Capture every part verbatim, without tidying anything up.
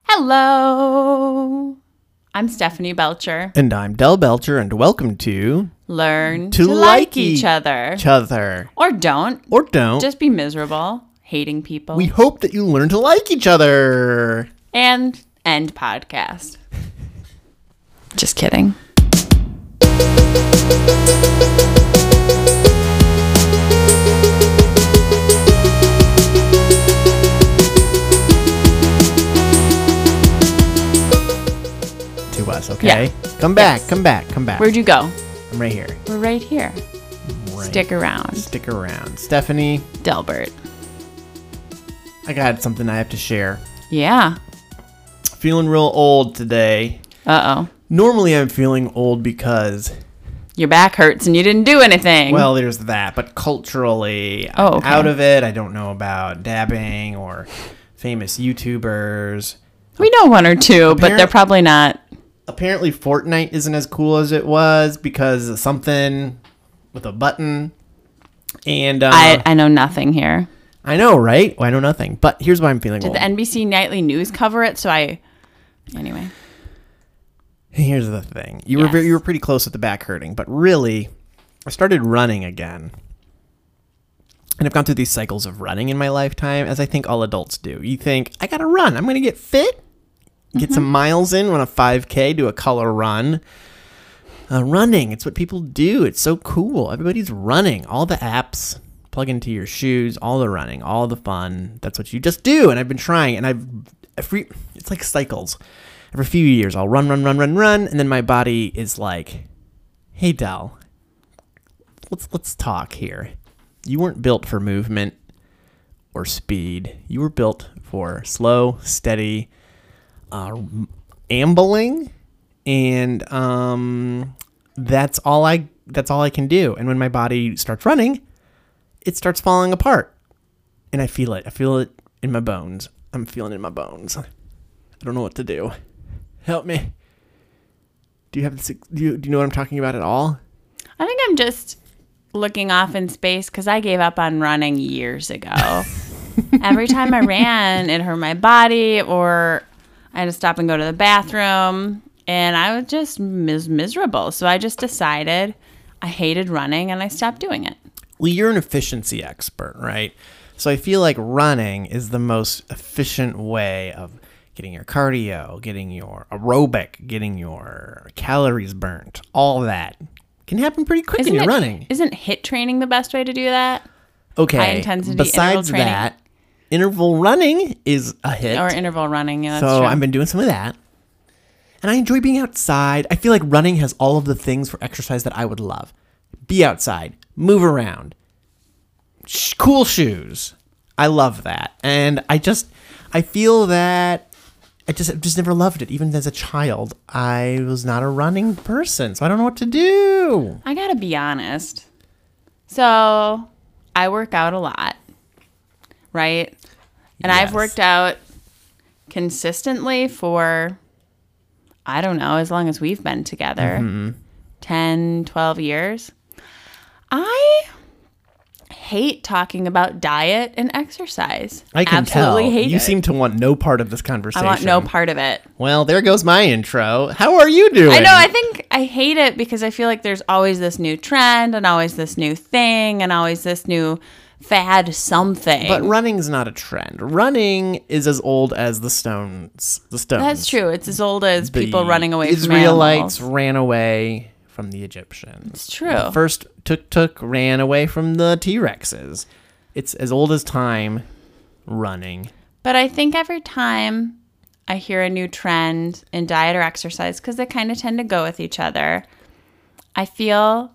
Hello. I'm Stephanie Belcher. And I'm Del Belcher, and welcome to Learn To to, Like like each other. Each Other. Or don't. Or don't. Just be miserable, hating people. We hope that you learn to like each other. And end podcast. Just kidding. To us, okay? Yeah. Come back, Yes. come back, come back. Where'd you go? I'm right here. We're right here. Right. Stick around. Stick around. Stephanie, Delbert. I got something I have to share. Yeah. Feeling real old today. Uh-oh. Normally I'm feeling old because, Your back hurts and you didn't do anything. well, there's that, but culturally, Oh, I'm okay. out of it. I don't know about dabbing or famous YouTubers. we know one or two, but Apparent- they're probably not. Apparently Fortnite isn't as cool as it was because of something with a button. And uh, I, I know nothing here. I know, right? Well, I know nothing. But here's why I'm feeling Did old. the N B C Nightly News cover it? So I... Anyway. Here's the thing. You were Yes. very, you were pretty close with the back hurting, but really, I started running again. And I've gone through these cycles of running in my lifetime, as I think all adults do. You think, I gotta run. I'm gonna get fit, get Mm-hmm. some miles in on a five K, do a color run. Uh, running, it's what people do. It's so cool. Everybody's running. All the apps plug into your shoes, all the running, all the fun. That's what you just do. And I've been trying, and I've every it's like cycles. Every few years, I'll run, run, run, run, run, and then my body is like, "Hey, Del, let's let's talk here. You weren't built for movement or speed. You were built for slow, steady, uh, ambling." And um, that's all I that's all I can do. And when my body starts running, it starts falling apart, and I feel it. I feel it in my bones. I'm feeling it in my bones. I don't know what to do. Help me. Do you have this? Do you do you know what I'm talking about at all? I think I'm just looking off in space because I gave up on running years ago. Every time I ran, it hurt my body, or I had to stop and go to the bathroom, and I was just mis- miserable. So I just decided I hated running, and I stopped doing it. Well, you're an efficiency expert, right? So I feel like running is the most efficient way of getting your cardio, getting your aerobic, getting your calories burnt. All that can happen pretty quick Isn't when you're it- running. Isn't HIIT training the best way to do that? Okay. high intensity interval Besides training? that, interval running is a hit. Or interval running? Yeah, that's so true. I've been doing some of that. And I enjoy being outside. I feel like running has all of the things for exercise that I would love. Be outside, move around, sh- cool shoes. I love that. And I just, I feel that I just, I've just never loved it. Even as a child, I was not a running person. So I don't know what to do. I gotta be honest. So I work out a lot, right? And I've Yes. worked out consistently for, I don't know, as long as we've been together, Mm-hmm. ten, twelve years. I hate talking about diet and exercise. I can Absolutely tell. hate you it. seem to want no part of this I conversation. want no part of it. Well, there goes my intro. How are you doing? I know. I think I hate it because I feel like there's always this new trend and always this new thing and always this new fad something. But running's not a trend. Running is as old as the stones. The stones. That's true. It's as old as people The running away Israelites from animals. ran away from the Egyptians. It's true. The first tuk-tuk ran away from the T-Rexes. It's as old as time, running. But I think every time I hear a new trend in diet or exercise, because they kind of tend to go with each other, I feel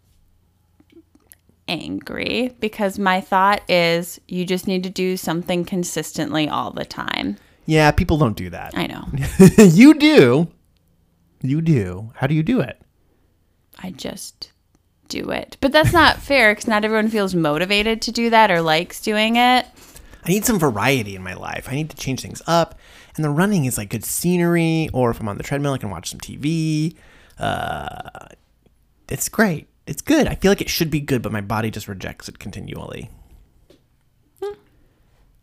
angry because my thought is you just need to do something consistently all the time. Yeah, people don't do that. I know. You do. You do. How do you do it? I just do it. But that's not fair because not everyone feels motivated to do that or likes doing it. I need some variety in my life. I need to change things up. And the running is like good scenery, or if I'm on the treadmill, I can watch some T V. Uh, it's great. It's good. I feel like it should be good, but my body just rejects it continually. Hmm.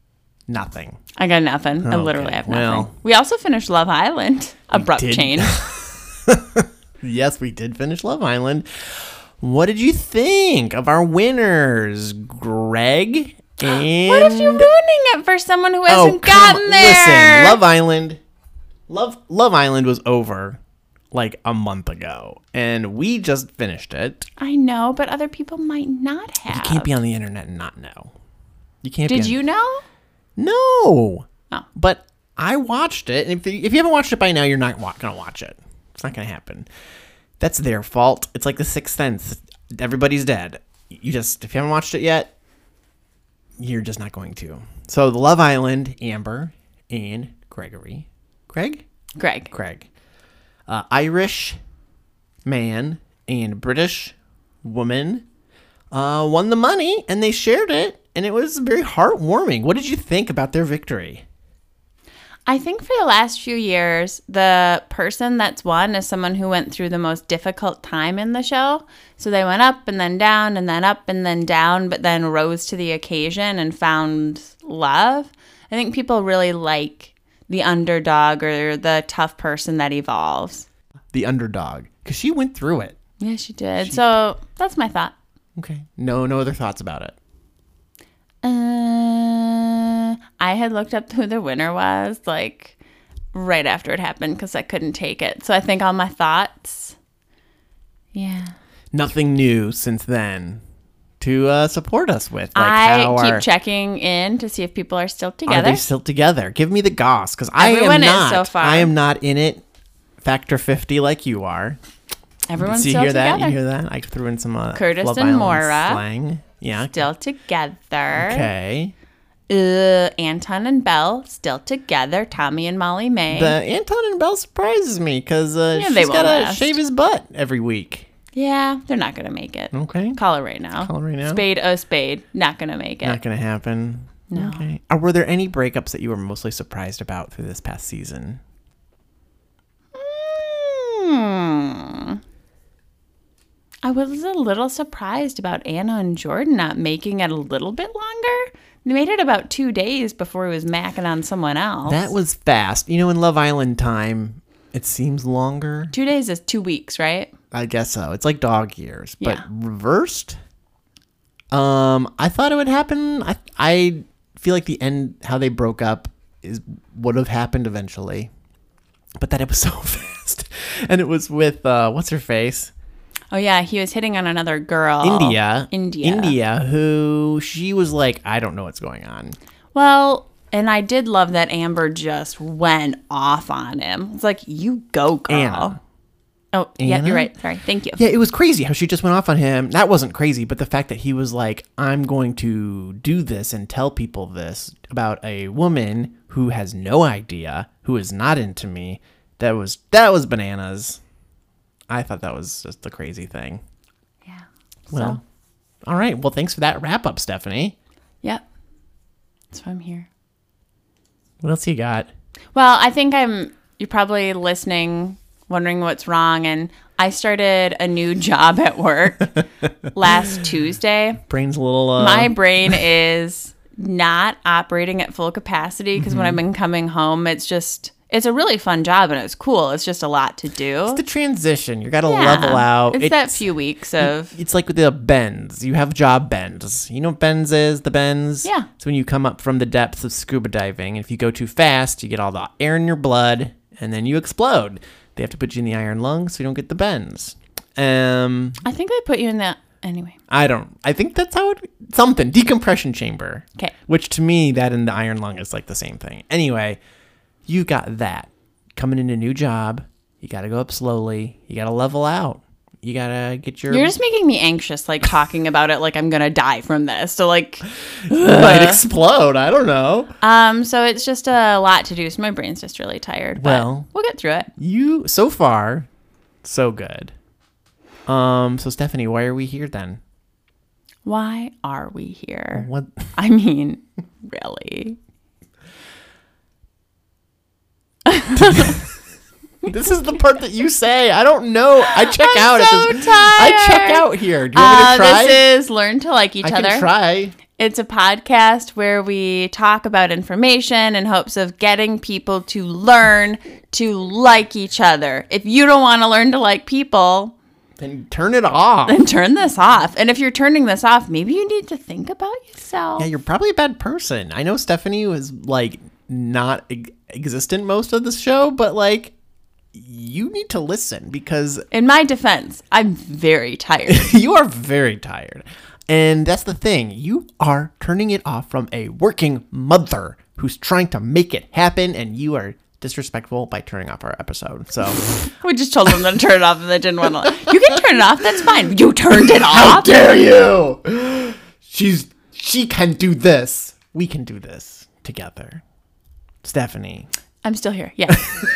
Nothing. I got nothing. I Okay, literally have nothing. well. We also finished Love Island. Abrupt did. change. Yes, we did finish Love Island. What did you think of our winners, Greg and... What if you're ruining it for someone who hasn't Oh, come gotten on. there? Listen, Love Island, Love Love Island was over like a month ago, and we just finished it. I know, but other people might not have. You can't be on the internet and not know. You can't. Did be on- you know? No. Oh. But I watched it, and if you, if you haven't watched it by now, you're not wa- gonna watch it. It's not gonna happen. That's their fault. It's like the Sixth Sense. Everybody's dead. You just if you haven't watched it yet, you're just not going to. So the Love Island, Amber and Gregory, Greg, Greg. Greg, uh, Irish man and British woman uh, won the money, and they shared it, and it was very heartwarming. What did you think about their victory? I think for the last few years, the person that's won is someone who went through the most difficult time in the show. So they went up and then down and then up and then down, but then rose to the occasion and found love. I think people really like the underdog or the tough person that evolves. The underdog, because she went through it. Yeah, she did. So that's my thought. Okay. No, no other thoughts about it. Uh, I had looked up who the winner was, like, right after it happened because I couldn't take it. So I think all my thoughts, yeah. Nothing new since then to uh, support us with. Like I how keep are, checking in to see if people are still are together. they still together? Give me the goss, because I Everyone am is not. so far. I am not in it. Factor fifty like you are. Everyone's See, still hear that? together. You hear that? I threw in some uh, Curtis Love and Island Maura. slang. Yeah. Still together. Okay. Uh, Anton and Belle still together. Tommy and Molly May. The Anton and Belle surprises me because uh, Yeah, they she's won't got to last. shave his butt every week. yeah, they're not gonna make it. Okay. Call it right now. Call it right now? Spade a spade. Not gonna make it. Not going to happen. No. Okay. Or were there any breakups that you were mostly surprised about through this past season? Hmm. I was a little surprised about Anna and Jordan not making it a little bit longer. They made it about two days before he was macking on someone else. That was fast. You know, in Love Island time, it seems longer. Two days is two weeks, right? I guess so. It's like dog years, but Yeah. reversed. Um, I thought it would happen. I I feel like the end, how they broke up, is would have happened eventually, but that it was so fast, and it was with uh, what's her face, Oh, yeah. He was hitting on another girl. India, India. India, who she was like, I don't know what's going on. Well, and I did love that Amber just went off on him. It's like, you go, girl. Anna. Oh, yeah, Anna? you're right. Sorry. Thank you. Yeah, it was crazy how she just went off on him. That wasn't crazy, but the fact that he was like, I'm going to do this and tell people this about a woman who has no idea, who is not into me, that was that was bananas. I thought that was just the crazy thing. Yeah. Well, all right. Well, thanks for that wrap up, Stephanie. Yep. That's why I'm here. What else you got? Well, I think I'm, you're probably listening, wondering what's wrong. And I started a new job at work last Tuesday. Brain's a little. Uh, My brain is not operating at full capacity because Mm-hmm. when I've been coming home, it's just, it's a really fun job and it's cool. It's just a lot to do. It's the transition. You got to Yeah. level out. It's, that few weeks of, It's like with the bends. You have job bends. You know what bends is? The bends? Yeah. It's when you come up from the depths of scuba diving. If you go too fast, you get all the air in your blood, and then you explode. They have to put you in the iron lung so you don't get the bends. Um, I think they put you in that anyway. I don't. I think that's how it. Something decompression chamber. Okay. Which to me, that and the iron lung is like the same thing. Anyway, you got that coming in a new job. You got to go up slowly. You got to level out. You got to get your. You're just making me anxious, like talking about it like I'm going to die from this. So like, might explode. I don't know. um, so it's just a lot to do. So my brain's just really tired. But Well- we'll get through it. You so far, so good. Um. So Stephanie, why are we here then? Why are we here? What? I mean, really? This is the part that you say. I don't know. I check I'm out. so at this, I check tired. out here. Do you want me Uh, to try? this is learn to like each I other. can try. It's a podcast where we talk about information in hopes of getting people to learn to like each other. If you don't want to learn to like people, then turn it off. Then turn this off. And if you're turning this off, maybe you need to think about yourself. Yeah, you're probably a bad person. I know Stephanie was like not e- existent most of the show, but like you need to listen because in my defense, I'm very tired. You are very tired. And that's the thing. You are turning it off from a working mother who's trying to make it happen, and you are disrespectful by turning off our episode. So we just told them to turn it off and they didn't want to. You can turn it off. That's fine. You turned it off. How dare you? She's she can do this. We can do this together. Stephanie. I'm still here. Yeah.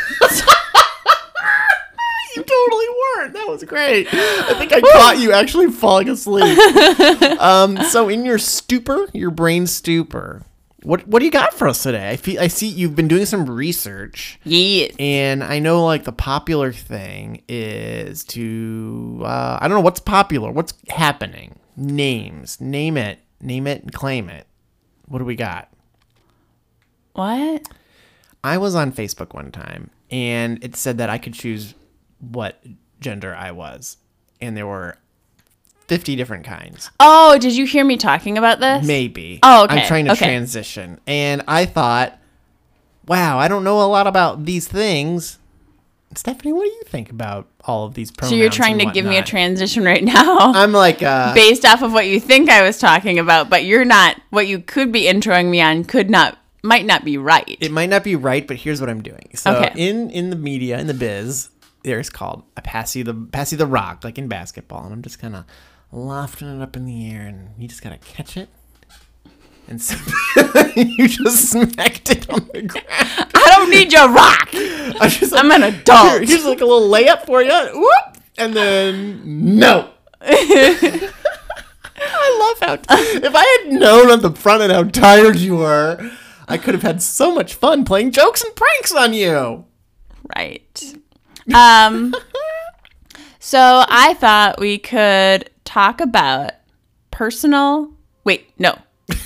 You totally weren't. That was great. I think I caught you actually falling asleep. um, so in your stupor, your brain stupor, what what do you got for us today? I feel I see you've been doing some research. Yes. And I know like the popular thing is to uh, I don't know what's popular. What's happening? Names. Name it. Name it and claim it. What do we got? What? I was on Facebook one time and it said that I could choose what gender I was, and there were fifty different kinds. Oh, did you hear me talking about this? Maybe. Oh, okay. I'm trying to okay. transition, and I thought, wow, I don't know a lot about these things. Stephanie, what do you think about all of these pronouns? So you're trying to give me a transition right now? I'm like uh based off of what you think I was talking about, but you're not. What you could be introing me on could not might not be right. It might not be right, but here's what I'm doing. So okay. in in the media, in the biz, there's called a passy the passy the rock, like in basketball, and I'm just kind of lofting it up in the air, and you just gotta catch it, and so you just smacked it on the ground. I don't need your rock. I'm, just like, I'm an adult. Here, here's like a little layup for you. Whoop, and then no. I love how t- if I had known on the front end how tired you were, I could have had so much fun playing jokes and pranks on you. Right. Um, so I thought we could talk about personal. Wait, no.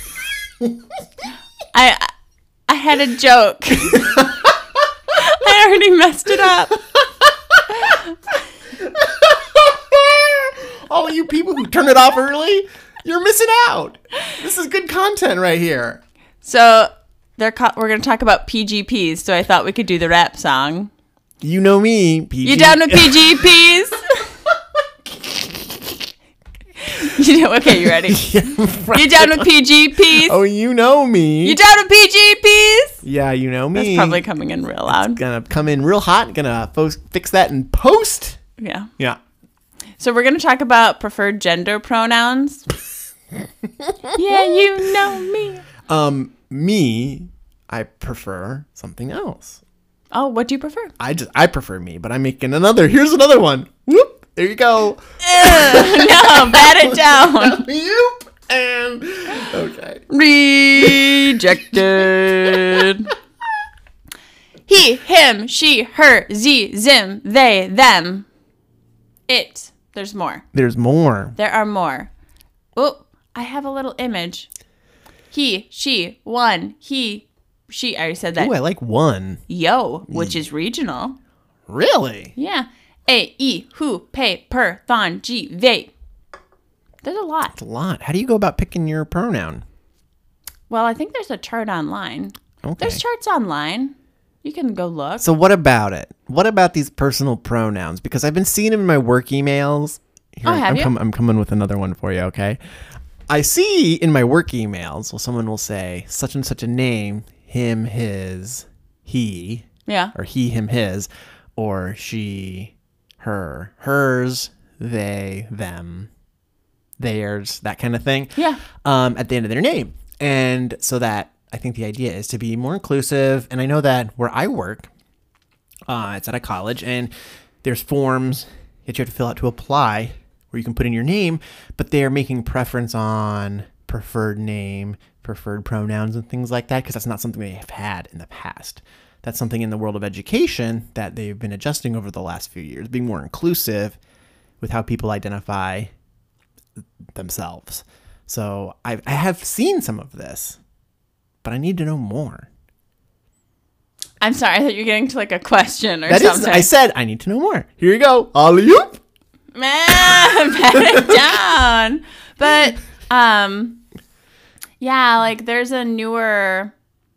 I I had a joke. I already messed it up. All of you people who turn it off early, you're missing out. This is good content right here. So they're co- we're gonna talk about P G Ps. So I thought we could do the rap song. You know me, P G. You down with P G Ps? you know, okay, you ready? Yeah, right. You down with P G Ps? Oh, you know me. You down with P G Ps? Yeah, you know me. That's probably coming in real loud. It's gonna come in real hot. Gonna fo- fix that in post. Yeah. Yeah. So we're gonna talk about preferred gender pronouns. Yeah, you know me. Um, me, I prefer something else. Oh, what do you prefer? I just I prefer me, but I'm making another. Here's another one. Whoop! There you go. Ugh, no, bat it down. Whoop! And okay. Rejected. He, him, she, her, z, zim, they, them. It. There's more. There's more. There are more. Oh, I have a little image. He, she, one, he, she. I already said that. Ooh, I like one. Yo, which is regional. Really? Yeah. A, E, who, pay, per, thon, G, they. There's a lot. That's a lot. How do you go about picking your pronoun? Well, I think there's a chart online. Okay. There's charts online. You can go look. So what about it? What about these personal pronouns? Because I've been seeing them in my work emails. Here, Oh, have I'm, you? com- I'm coming with another one for you, okay? I see in my work emails, well, someone will say such and such a name, him, his, he, Yeah. or he, him, his, or she, her, hers, they, them, theirs, that kind of thing. Yeah. Um, at the end of their name. And so that I think the idea is to be more inclusive. And I know that where I work, uh, it's at a college, and there's forms that you have to fill out to apply where you can put in your name, but they're making preference on preferred name, preferred pronouns, and things like that, because that's not something they have had in the past. That's something in the world of education that they've been adjusting over the last few years, being more inclusive with how people identify themselves. So I, I have seen some of this, but I need to know more. I'm sorry, I thought you were getting to like a question or That something. is, I said I need to know more. Here you go. Alley-oop. Man, pat it down. But um, yeah, like there's a newer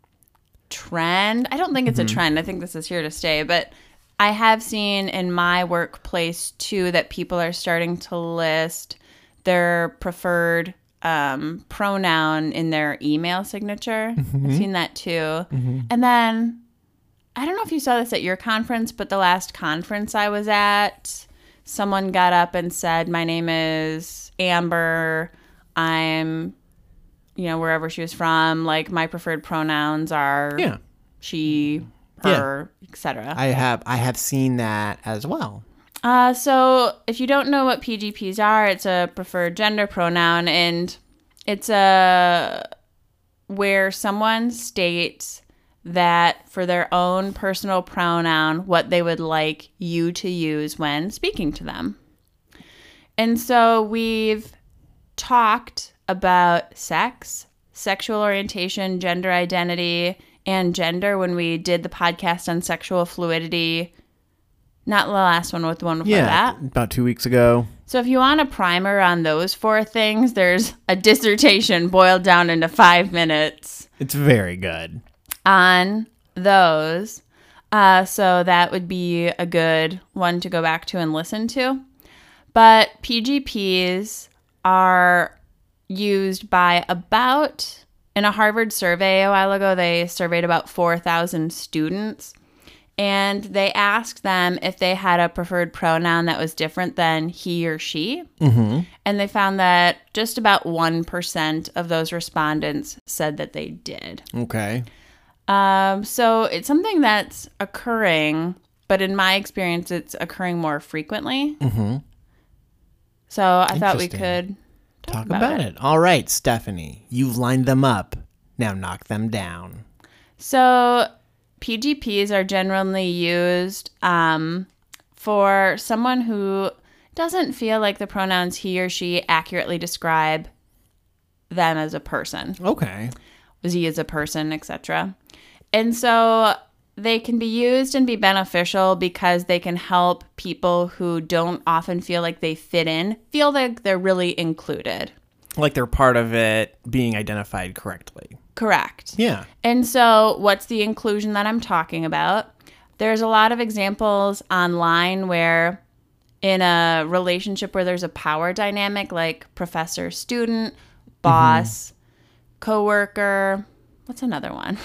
trend. I don't think it's mm-hmm. a trend. I think this is here to stay. But I have seen in my workplace too that people are starting to list their preferred um, pronoun in their email signature. Mm-hmm. I've seen that too. Mm-hmm. And then I don't know if you saw this at your conference, but the last conference I was at, someone got up and said, my name is Amber. I'm, you know, wherever she was from. Like, my preferred pronouns are yeah. she, her, yeah. et cetera. I have, I have seen that as well. Uh, so if you don't know what P G Ps are, it's a preferred gender pronoun, and it's a where someone states that for their own personal pronoun, what they would like you to use when speaking to them. And so we've talked about sex, sexual orientation, gender identity, and gender when we did the podcast on sexual fluidity. Not the last one, with the one before yeah, that. About two weeks ago. So if you want a primer on those four things, there's a dissertation boiled down into five minutes. It's very good. On those. Uh, so that would be a good one to go back to and listen to. But P G Ps are used by about, in a Harvard survey a while ago, they surveyed about four thousand students. And they asked them if they had a preferred pronoun that was different than he or she. Mm-hmm. And they found that just about one percent of those respondents said that they did. Okay. Um, so it's something that's occurring, but in my experience, it's occurring more frequently. Mm-hmm. So I thought we could talk, talk about, about it. it. All right, Stephanie, you've lined them up. Now knock them down. So P G Ps are generally used um, for someone who doesn't feel like the pronouns he or she accurately describe them as a person. Okay. Was he as a person, et cetera. And so they can be used and be beneficial because they can help people who don't often feel like they fit in feel like they're really included. Like they're part of it being identified correctly. Correct. Yeah. And so what's the inclusion that I'm talking about? There's a lot of examples online where in a relationship where there's a power dynamic, like professor-student, boss, mm-hmm. coworker. What's another one?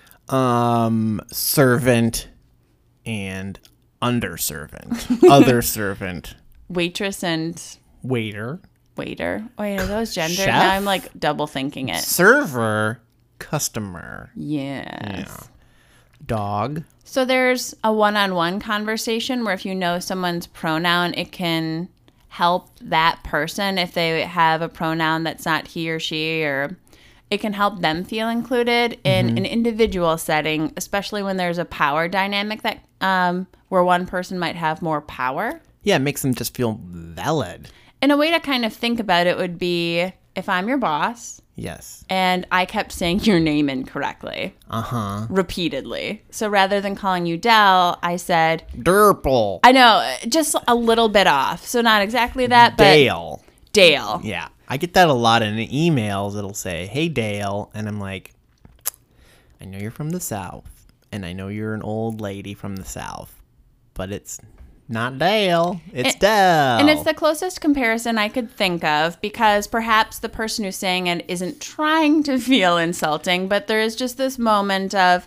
Um, servant and underservant. Other servant. Waitress and waiter. Waiter. Oh, yeah, are those gender? Chef? Now I'm like double thinking it. Server. Customer. Yes. Yeah. Dog. So there's a one-on-one conversation where if you know someone's pronoun, it can help that person if they have a pronoun that's not he or she, or it can help them feel included in mm-hmm. an individual setting, especially when there's a power dynamic that um, where one person might have more power. Yeah, it makes them just feel valid. And a way to kind of think about it would be if I'm your boss. Yes. And I kept saying your name incorrectly. Uh-huh. Repeatedly. So rather than calling you Del, I said... Durple. I know, just a little bit off. So not exactly that, but... Dale. Dale. Yeah. I get that a lot in emails. It'll say, hey, Dale. And I'm like, I know you're from the South. And I know you're an old lady from the South. But it's... not Dale. It's and, Del. And it's the closest comparison I could think of because perhaps the person who's saying it isn't trying to feel insulting, but there is just this moment of,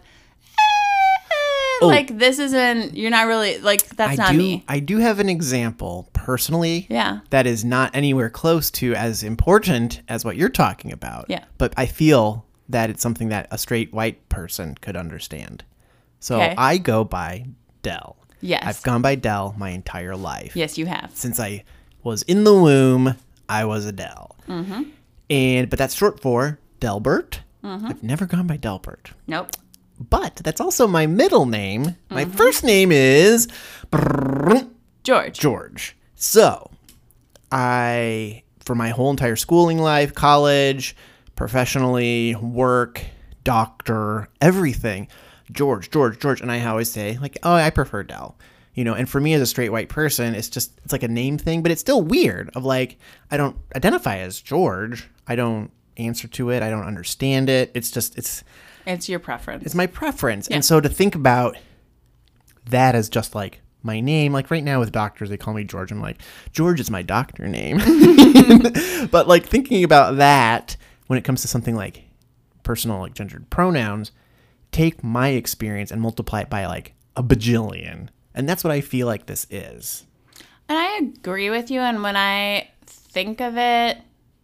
eh, oh, like, this isn't, you're not really, like, that's I not do, me. I do have an example personally yeah. that is not anywhere close to as important as what you're talking about. Yeah. But I feel that it's something that a straight white person could understand. So okay. I go by Del. Yes. I've gone by Del my entire life. Yes, you have. Since I was in the womb, I was a Del. Mm-hmm. And but that's short for Delbert. Mm-hmm. I've never gone by Delbert. Nope. But that's also my middle name. Mm-hmm. My first name is George. George. So I for my whole entire schooling life, college, professionally, work, doctor, everything. George, George, George. And I always say, like, oh, I prefer Del. You know, and for me as a straight white person, it's just, it's like a name thing, but it's still weird of like, I don't identify as George. I don't answer to it. I don't understand it. It's just, it's... It's your preference. It's my preference. Yeah. And so to think about that as just like my name, like right now with doctors, they call me George. I'm like, George is my doctor name. But like thinking about that when it comes to something like personal, like gendered pronouns, take my experience and multiply it by like a bajillion. And that's what I feel like this is. And I agree with you. And when I think of it,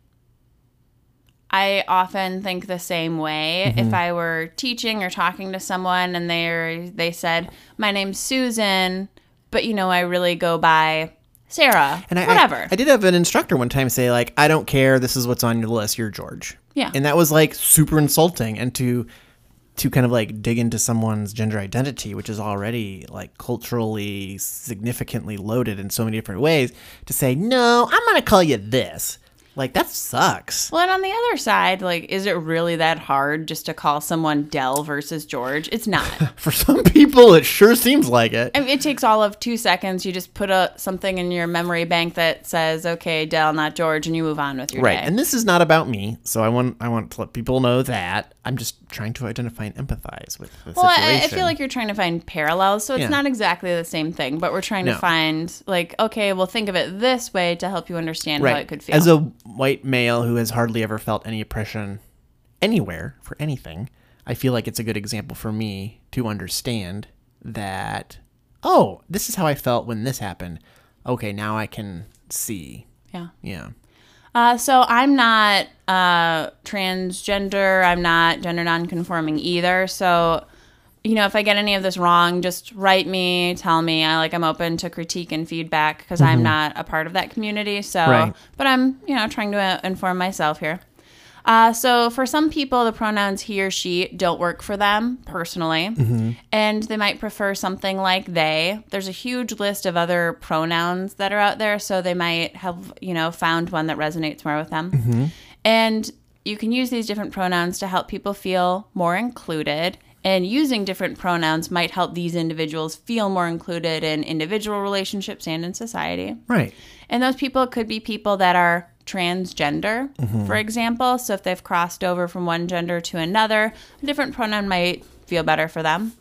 I often think the same way. Mm-hmm. If I were teaching or talking to someone and they they said, my name's Susan, but, you know, I really go by Sarah, and I, whatever. I, I did have an instructor one time say, like, I don't care. This is what's on your list. You're George. Yeah. And that was, like, super insulting. And to... to kind of like dig into someone's gender identity, which is already like culturally significantly loaded in so many different ways, to say, no, I'm going to call you this. Like, that sucks. Well, and on the other side, like, is it really that hard just to call someone Del versus George? It's not. For some people, it sure seems like it. I mean, it takes all of two seconds. You just put a, something in your memory bank that says, okay, Del, not George, and you move on with your right. day. And this is not about me, so I want I want to let people know that. I'm just trying to identify and empathize with the well, situation. I, I feel like you're trying to find parallels, so it's Yeah. not exactly the same thing, but we're trying No. to find, like, okay, well, think of it this way to help you understand right. how it could feel. As a white male who has hardly ever felt any oppression anywhere for anything, I feel like it's a good example for me to understand that, oh, this is how I felt when this happened. Okay, now I can see. yeah. Yeah. Uh, so I'm not uh, transgender. I'm not gender nonconforming either. So, you know, if I get any of this wrong, just write me, tell me. I like I'm open to critique and feedback because I'm not a part of that community. So, Right. but I'm you know trying to uh, inform myself here. Uh, so for some people, the pronouns he or she don't work for them personally, and they might prefer something like they. There's a huge list of other pronouns that are out there, so they might have, you know, found one that resonates more with them. And you can use these different pronouns to help people feel more included, and using different pronouns might help these individuals feel more included in individual relationships and in society. Right. And those people could be people that are transgender, for example. So if they've crossed over from one gender to another, a different pronoun might feel better for them.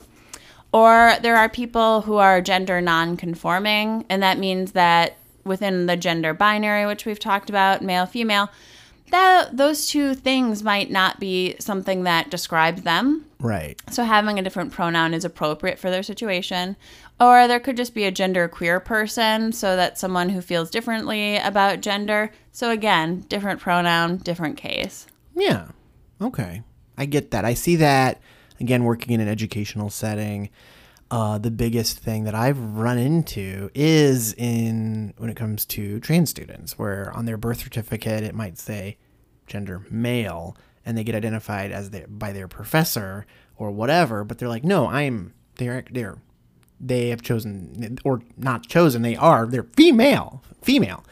Or there are people who are gender non-conforming, and that means that within the gender binary, which we've talked about, male, female, that those two things might not be something that describes them. Right. So having a different pronoun is appropriate for their situation. Or there could just be a gender queer person, so that's someone who feels differently about gender. So again, different pronoun, different case. Yeah. Okay. I get that. I see that, again, working in an educational setting. Uh, the biggest thing that I've run into is in when it comes to trans students, where on their birth certificate it might say gender male, and they get identified as their, by their professor or whatever, but they're like, no, I'm they're they're they have chosen or not chosen, they are they're female, female.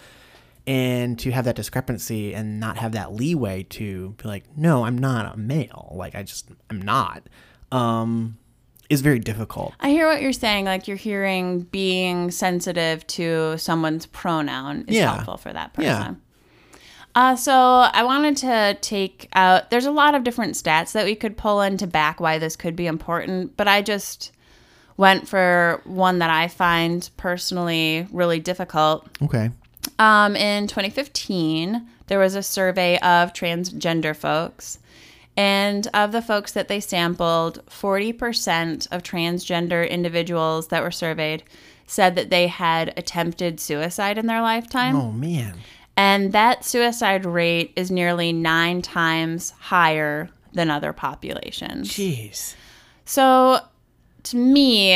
And to have that discrepancy and not have that leeway to be like, no, I'm not a male, like I just I'm not. Um is very difficult. I hear what you're saying. Like you're hearing being sensitive to someone's pronoun is Yeah. helpful for that person. Yeah. Uh, so I wanted to take out, there's a lot of different stats that we could pull in to back why this could be important, but I just went for one that I find personally really difficult. Okay. Um, in twenty fifteen, there was a survey of transgender folks. And of the folks that they sampled, forty percent of transgender individuals that were surveyed said that they had attempted suicide in their lifetime. Oh, man. And that suicide rate is nearly nine times higher than other populations. Jeez. So to me,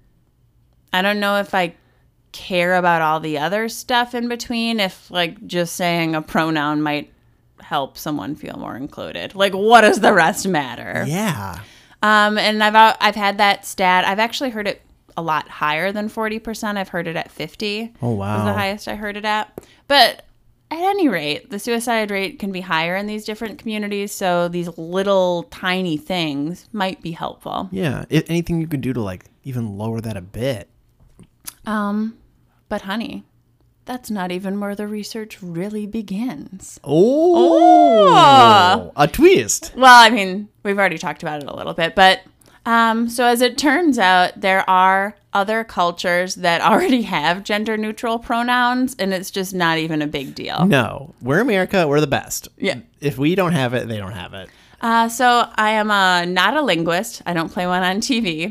I don't know if I care about all the other stuff in between, if like just saying a pronoun might help someone feel more included. Like, what does the rest matter? Yeah. Um, and I've I've had that stat. I've actually heard it a lot higher than forty percent. I've heard it at fifty. Oh, wow. Was the highest I heard it at. But at any rate, the suicide rate can be higher in these different communities, so these little tiny things might be helpful. Yeah, if anything you can do to like even lower that a bit. Um, but honey, that's not even where the research really begins. Oh, Oh! A twist. Well, I mean, we've already talked about it a little bit, but um, so as it turns out, there are other cultures that already have gender neutral pronouns, and it's just not even a big deal. No, we're America. We're the best. Yeah. If we don't have it, they don't have it. Uh, so I am a, not a linguist. I don't play one on T V.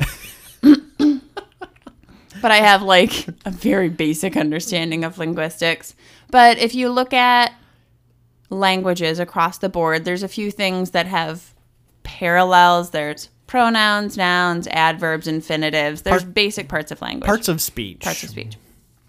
But I have like a very basic understanding of linguistics. But if you look at languages across the board, there's a few things that have parallels. There's pronouns, nouns, adverbs, infinitives. There's Part- basic parts of language. Parts of speech. Parts of speech.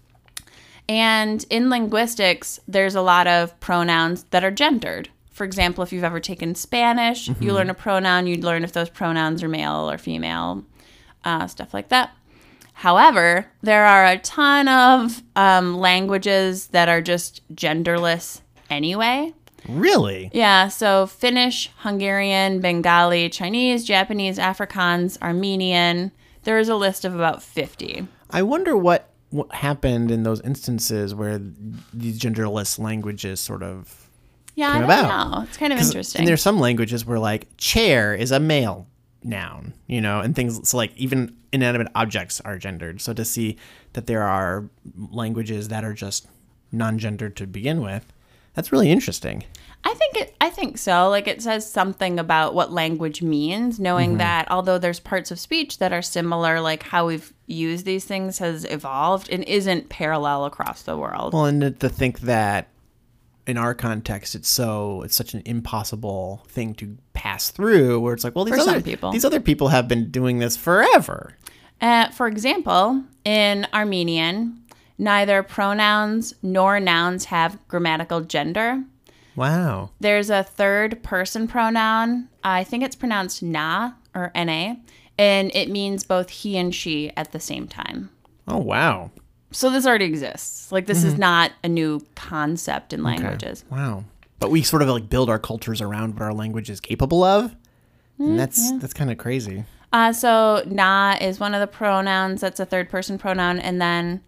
And in linguistics, there's a lot of pronouns that are gendered. For example, if you've ever taken Spanish, mm-hmm. you learn a pronoun, you'd learn if those pronouns are male or female, uh, stuff like that. However, there are a ton of um, languages that are just genderless anyway. Really? Yeah, so Finnish, Hungarian, Bengali, Chinese, Japanese, Afrikaans, Armenian. There's a list of about fifty. I wonder what, what happened in those instances where these genderless languages sort of yeah, came I don't about. know. It's kind of interesting. And there's some languages where like chair is a male noun, you know, and things so like even inanimate objects are gendered. So to see that there are languages that are just non-gendered to begin with, that's really interesting. I think it I think so. Like it says something about what language means, knowing mm-hmm. that although there's parts of speech that are similar, like how we've used these things has evolved and isn't parallel across the world. Well, and to think that in our context, it's so it's such an impossible thing to pass through. Where it's like, well, these For other some people. these other people have been doing this forever. Uh, for example, in Armenian, neither pronouns nor nouns have grammatical gender. Wow. There's a third person pronoun. I think it's pronounced na or na, and it means both he and she at the same time. Oh, wow. So this already exists. Like this mm-hmm. is not a new concept in languages. Okay. Wow. But we sort of like build our cultures around what our language is capable of. And that's yeah. that's kind of crazy. Uh, so na is one of the pronouns. That's a third person pronoun. And then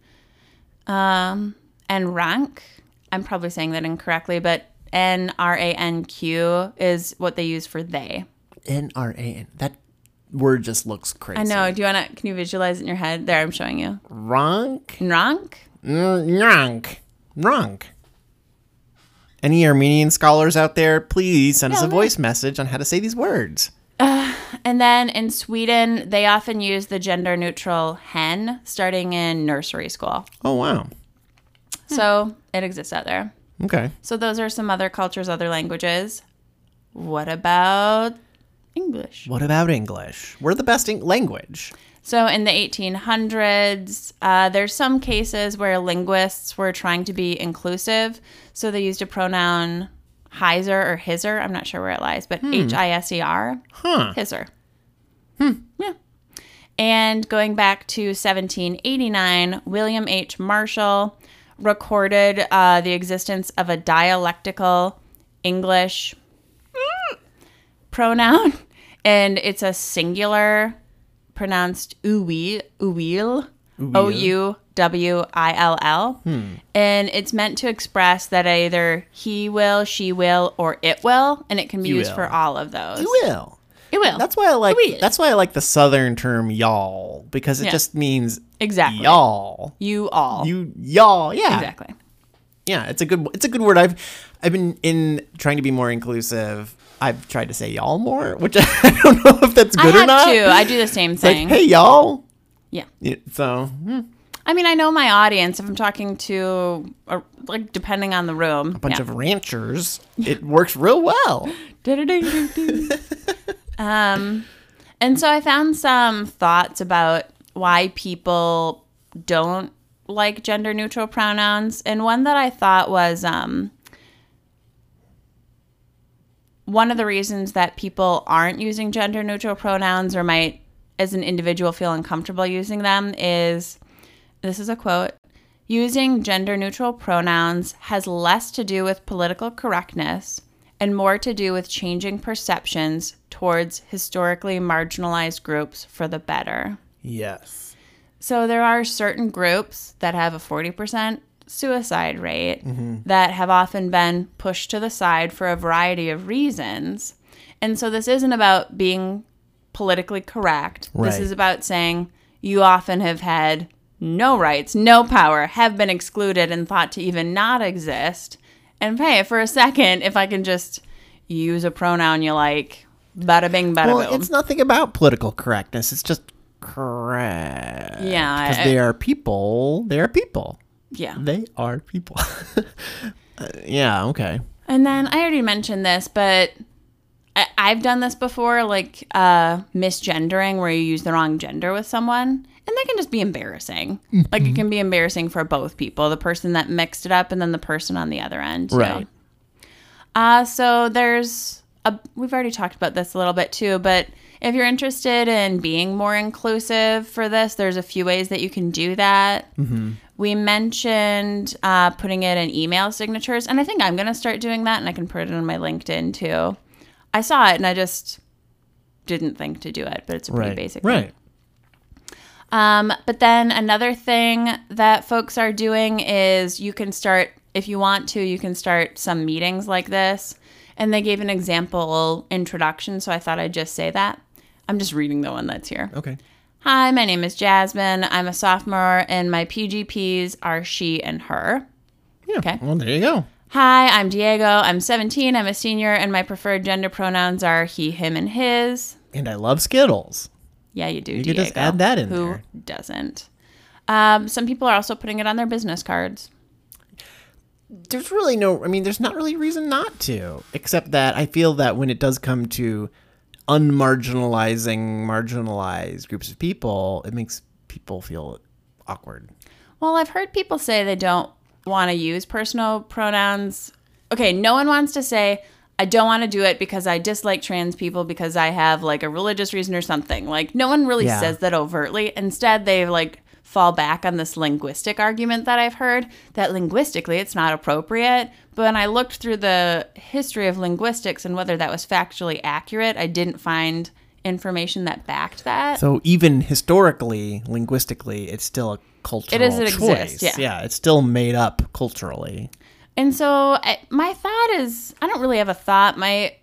um, and rank, I'm probably saying that incorrectly, but N R A N Q is what they use for they. N R A N. That word just looks crazy. I know. Do you want to, can you visualize it in your head? There, I'm showing you. Rank? Rank? Rank. Rank. Any Armenian scholars out there, please send yeah, us a voice right. message on how to say these words. Uh, and then in Sweden, they often use the gender neutral hen starting in nursery school. Oh, wow. So hmm. it exists out there. Okay. So those are some other cultures, other languages. What about English? What about English? We're the best in- language. So in the eighteen hundreds, uh, there's some cases where linguists were trying to be inclusive. So they used a pronoun hiser or hiser. I'm not sure where it lies, but hmm. H I S E R. Huh. Hiser. Hmm. Yeah. And going back to seventeen eighty-nine, William H. Marshall recorded uh, the existence of a dialectical English pronoun, and it's a singular pronounced uwi, uwil, O U W I L L. Hmm. And it's meant to express that either he will, she will, or it will, and it can be You used will. for all of those. You will. It will. That's why I like It will. that's why I like the southern term y'all, because it Yeah. just means Exactly. y'all. You all. You y'all, yeah. Exactly. Yeah, it's a good it's a good word. I've I've been in trying to be more inclusive. I've tried to say y'all more, which I don't know if that's good I or not. have too. I do the same It's like, thing. hey y'all. Yeah. Yeah, so hmm, I mean, I know my audience. If I'm talking to, or like, depending on the room, a bunch yeah. of ranchers, it works real well. um, and so I found some thoughts about why people don't like gender neutral pronouns, and one that I thought was um, one of the reasons that people aren't using gender neutral pronouns or might, as an individual, feel uncomfortable using them is. This is a quote. using gender-neutral pronouns has less to do with political correctness and more to do with changing perceptions towards historically marginalized groups for the better. Yes. So there are certain groups that have a forty percent suicide rate mm-hmm. that have often been pushed to the side for a variety of reasons. And so this isn't about being politically correct. Right. This is about saying you often have had no rights, no power, have been excluded and thought to even not exist. And hey, for a second, if I can just use a pronoun you like, bada bing, bada well, boom. It's nothing about political correctness. It's just correct. Yeah. Because they are people. They are people. Yeah. They are people. uh, yeah, okay. And then I already mentioned this, but I- I've done this before, like uh, misgendering, where you use the wrong gender with someone. And they can just be embarrassing. Mm-hmm. Like, it can be embarrassing for both people, the person that mixed it up and then the person on the other end, too. Right. Uh, so there's, a, we've already talked about this a little bit, too, but if you're interested in being more inclusive for this, there's a few ways that you can do that. Mm-hmm. We mentioned uh, putting it in email signatures, and I think I'm going to start doing that, and I can put it on my LinkedIn, too. I saw it, and I just didn't think to do it, but it's a pretty right. basic right. thing. Um, but then another thing that folks are doing is you can start, if you want to, you can start some meetings like this. And they gave an example introduction, so I thought I'd just say that. I'm just reading the one that's here. Okay. Hi, my name is Jasmine. I'm a sophomore, and my P G Ps are she and her. Yeah. Okay. Well, there you go. Hi, I'm Diego. I'm seventeen. I'm a senior, and my preferred gender pronouns are he, him, and his. And I love Skittles. Yeah, you do, You Diego. could just add that in Who there. Who doesn't? Um, some people are also putting it on their business cards. There's really no, I mean, there's not really a reason not to, except that I feel that when it does come to unmarginalizing marginalized groups of people, it makes people feel awkward. Well, I've heard people say they don't want to use personal pronouns. Okay, no one wants to say, I don't want to do it because I dislike trans people because I have like a religious reason or something. Like, no one really Yeah. says that overtly. Instead, they like fall back on this linguistic argument that I've heard that linguistically it's not appropriate. But when I looked through the history of linguistics and whether that was factually accurate, I didn't find information that backed that. So even historically, linguistically, it's still a cultural It is, it choice. exists, yeah. Yeah, it's still made up culturally. And so I, my thought is, I don't really have a thought. My,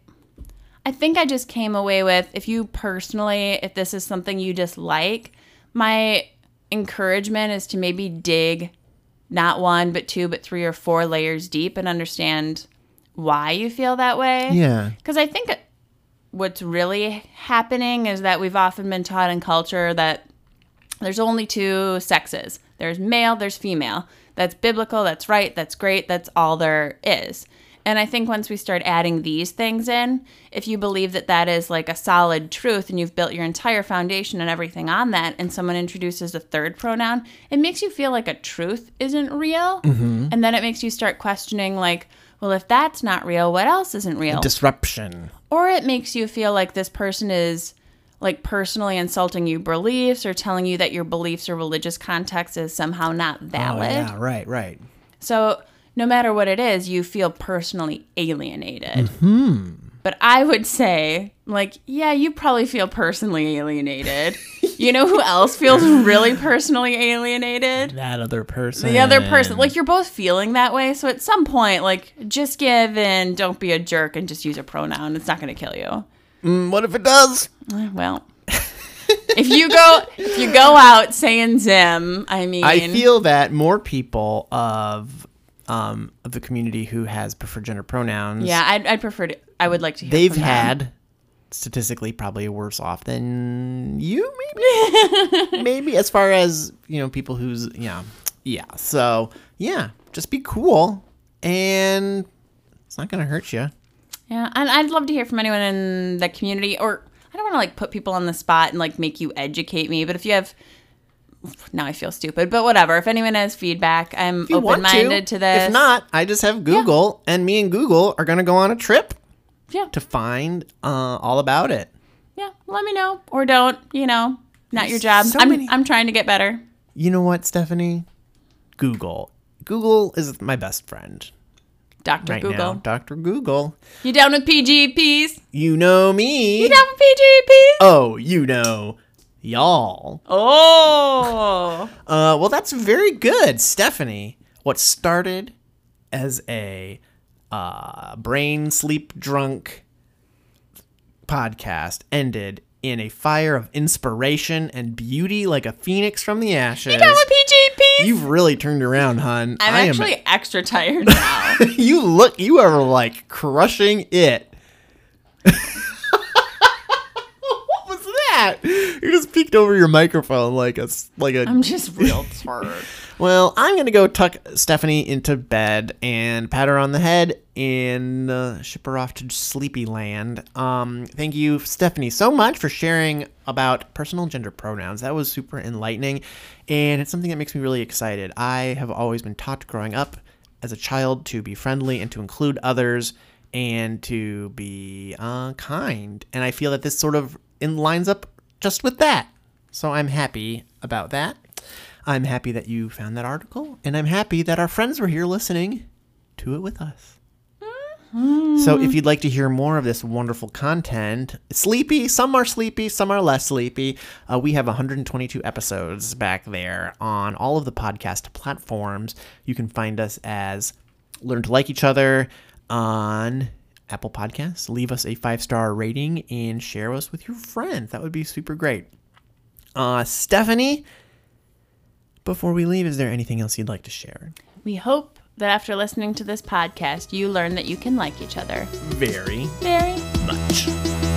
I think I just came away with, if you personally, if this is something you dislike, my encouragement is to maybe dig not one, but two, but three or four layers deep and understand why you feel that way. Yeah. Because I think what's really happening is that we've often been taught in culture that there's only two sexes. There's male, there's female. That's biblical, that's right, that's great, that's all there is. And I think once we start adding these things in, if you believe that that is like a solid truth and you've built your entire foundation and everything on that, and someone introduces a third pronoun, it makes you feel like a truth isn't real. Mm-hmm. And then it makes you start questioning like, well, if that's not real, what else isn't real? Disruption. Or it makes you feel like this person is like personally insulting your beliefs or telling you that your beliefs or religious context is somehow not valid. Oh, yeah, right, right. So no matter what it is, you feel personally alienated. Mm-hmm. But I would say, like, yeah, you probably feel personally alienated. You know who else feels really personally alienated? That other person. The other person. Like, you're both feeling that way. So at some point, like, just give in, don't be a jerk, and just use a pronoun. It's not going to kill you. Mm, what if it does? Well, if you go if you go out saying Zim, I mean, I feel that more people of um of the community who has preferred gender pronouns, yeah, I'd, I'd prefer to. I would like to hear they've from them. had statistically probably worse off than you, maybe, maybe as far as you know people who's yeah yeah. So yeah, just be cool, and it's not gonna hurt you. Yeah, and I'd love to hear from anyone in the community, or I don't want to like put people on the spot and like make you educate me, but if you have, now I feel stupid, but whatever. If anyone has feedback, I'm open-minded to. to this. If not, I just have Google, yeah. and me and Google are gonna go on a trip. Yeah. To find uh, all about it. Yeah, let me know or don't. You know, not your job. So I'm many- I'm trying to get better. You know what, Stephanie? Google. Google is my best friend Doctor right Google. now. Doctor Google. You down with P G Ps? You know me. You down with P G Ps? Oh, you know y'all. Oh. Uh, well, that's very good, Stephanie. What started as a uh, brain sleep drunk podcast ended in a fire of inspiration and beauty like a phoenix from the ashes. You down with P G Ps? You've really turned around, hun. I'm I actually am, extra tired now. you look, you are like crushing it. What was that? You just peeked over your microphone like a like a. I'm just real tired. Well, I'm going to go tuck Stephanie into bed and pat her on the head and uh, ship her off to sleepy land. Um, thank you, Stephanie, so much for sharing about personal gender pronouns. That was super enlightening, and it's something that makes me really excited. I have always been taught growing up as a child to be friendly and to include others and to be uh, kind, and I feel that this sort of in lines up just with that. So I'm happy about that. I'm happy that you found that article, and I'm happy that our friends were here listening to it with us. Mm-hmm. So if you'd like to hear more of this wonderful content, sleepy, some are sleepy, some are less sleepy, uh, we have one hundred twenty-two episodes back there on all of the podcast platforms. You can find us as Learn to Like Each Other on Apple Podcasts. Leave us a five-star rating and share us with your friends. That would be super great. Uh, Stephanie, before we leave, is there anything else you'd like to share? We hope that after listening to this podcast, you learn that you can like each other. Very Very much.